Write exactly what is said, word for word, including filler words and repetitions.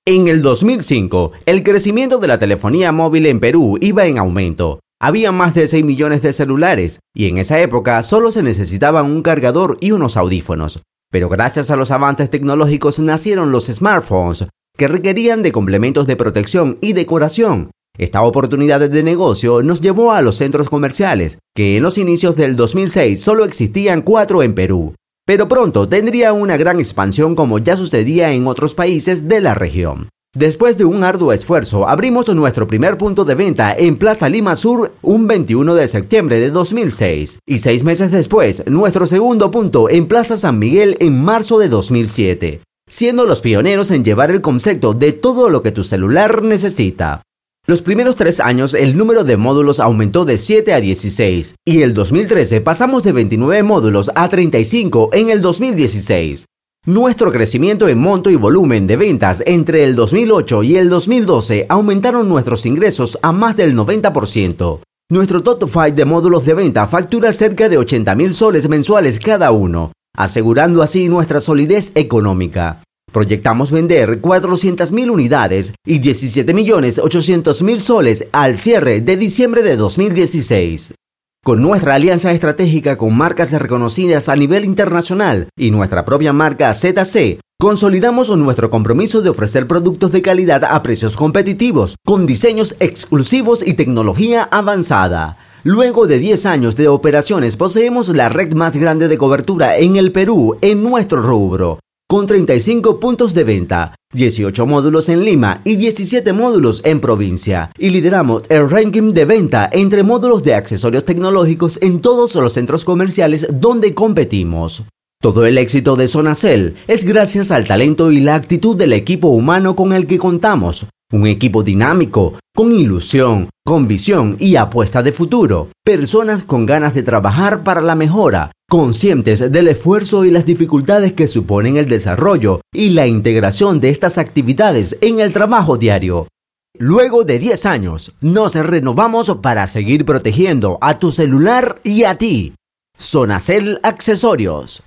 En el dos mil cinco, el crecimiento de la telefonía móvil en Perú iba en aumento. Había más de seis millones de celulares y en esa época solo se necesitaban un cargador y unos audífonos. Pero gracias a los avances tecnológicos nacieron los smartphones, que requerían de complementos de protección y decoración. Esta oportunidad de negocio nos llevó a los centros comerciales, que en los inicios del dos mil seis solo existían cuatro en Perú. Pero pronto tendría una gran expansión como ya sucedía en otros países de la región. Después de un arduo esfuerzo, abrimos nuestro primer punto de venta en Plaza Lima Sur un veintiuno de septiembre de dos mil seis y seis meses después, nuestro segundo punto en Plaza San Miguel en marzo de dos mil siete, siendo los pioneros en llevar el concepto de todo lo que tu celular necesita. Los primeros tres años el número de módulos aumentó de siete a dieciséis y el dos mil trece pasamos de veintinueve módulos a treinta y cinco en el dos mil dieciséis. Nuestro crecimiento en monto y volumen de ventas entre el dos mil ocho y el dos mil doce aumentaron nuestros ingresos a más del noventa por ciento. Nuestro top cinco de módulos de venta factura cerca de ochenta mil soles mensuales cada uno, asegurando así nuestra solidez económica. Proyectamos vender cuatrocientas mil unidades y diecisiete millones ochocientos mil soles al cierre de diciembre de dos mil dieciséis. Con nuestra alianza estratégica con marcas reconocidas a nivel internacional y nuestra propia marca Z C, consolidamos nuestro compromiso de ofrecer productos de calidad a precios competitivos, con diseños exclusivos y tecnología avanzada. Luego de diez años de operaciones, poseemos la red más grande de cobertura en el Perú en nuestro rubro, con treinta y cinco puntos de venta, dieciocho módulos en Lima y diecisiete módulos en provincia, y lideramos el ranking de venta entre módulos de accesorios tecnológicos en todos los centros comerciales donde competimos. Todo el éxito de Sonacel es gracias al talento y la actitud del equipo humano con el que contamos. Un equipo dinámico, con ilusión, con visión y apuesta de futuro. Personas con ganas de trabajar para la mejora, conscientes del esfuerzo y las dificultades que suponen el desarrollo y la integración de estas actividades en el trabajo diario. Luego de diez años, nos renovamos para seguir protegiendo a tu celular y a ti. Sonacel Accesorios.